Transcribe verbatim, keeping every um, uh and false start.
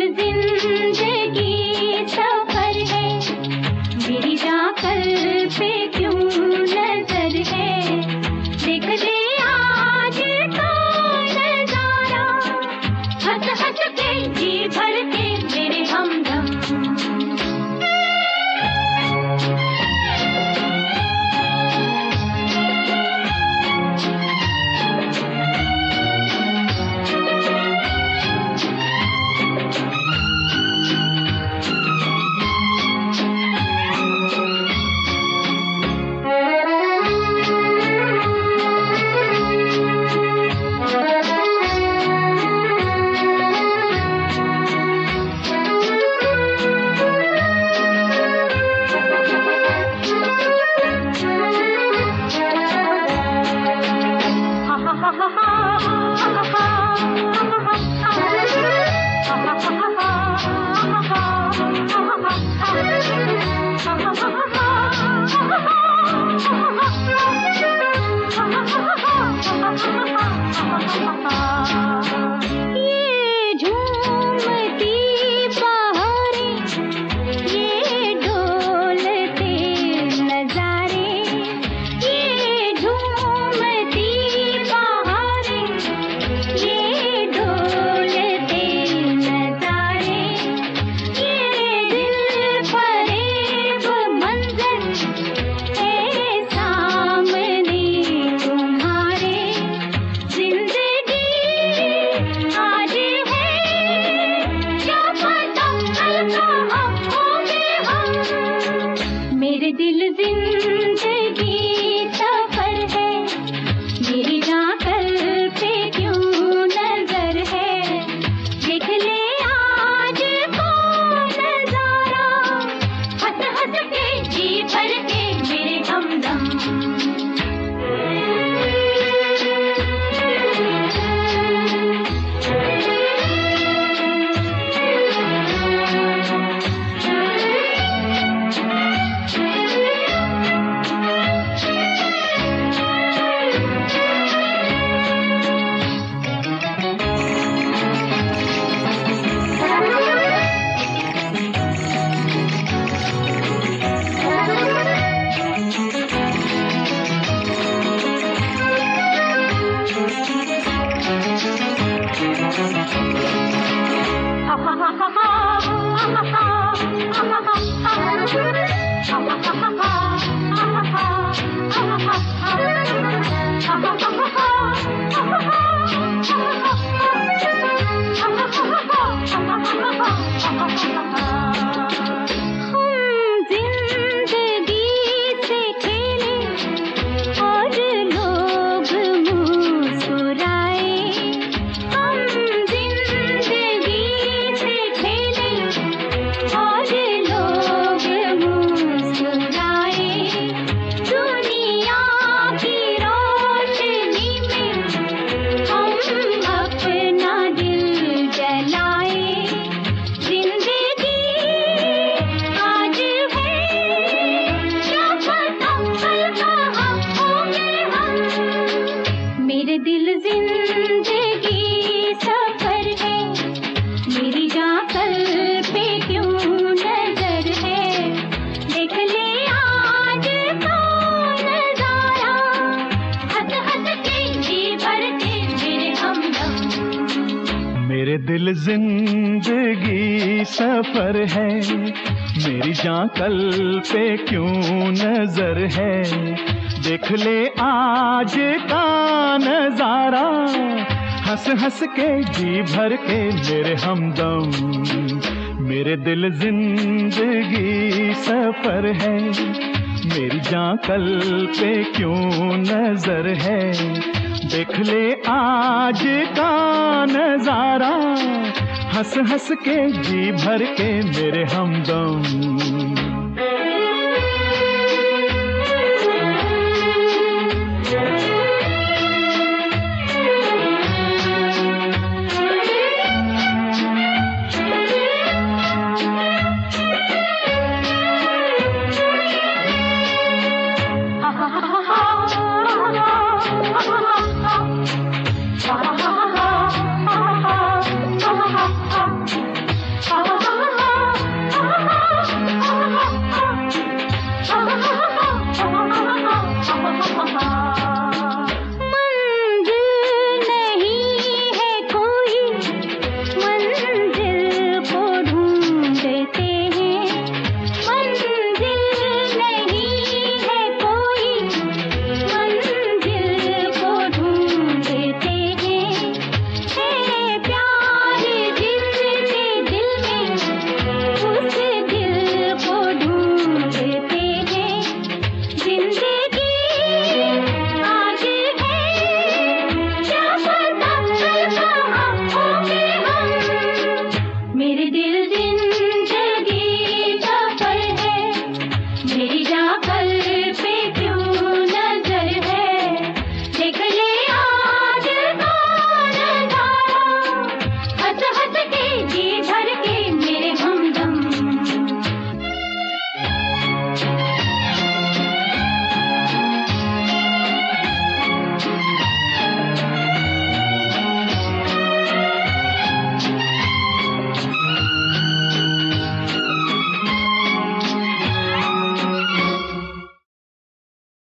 जिंदगी सफर है, मेरी जाकर पे क्यों नजर है। देख ले आज का नजारा, हंस हंस के जी भर के मेरे हमदम। मेरे दिल जिंदगी सफर है, मेरी जाकर पे क्यों नजर है। देख ले आज को नजारा, हंस हंस के जी भर के मेरे हमदम। मेरे दिल जिंदगी सफर है, मेरी जाकर पे क्यों नजर है। देख ले आज का नजारा, हंस हंस के जी भर के मेरे हमदम। मेरे दिल जिंदगी सफर है, मेरी जाकर पे क्यों नजर है। देख ले आज का नजारा, हंस हंस के जी भर के मेरे हमदम। मेरे दिल जिंदगी सफर है, मेरी जाकर पे क्यों नजर है। देख ले आज का नजारा, हंस हंस के जी भर के मेरे हमदम।